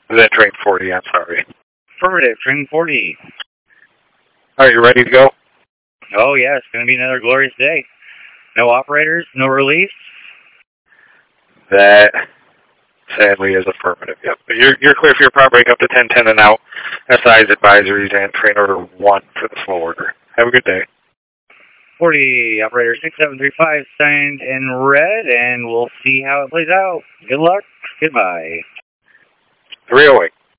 Is that train 40? I'm sorry. Affirmative, train 40. Are you ready to go? Oh, yeah, it's going to be another glorious day. No operators, no relief. That, sadly, is affirmative. Yep. You're clear for your prop break up to 10:10 and out. SI's advisories and train order 1 for the slow order. Have a good day. 40, operator 6735 signed in red, and we'll see how it plays out. Good luck. Goodbye. 308.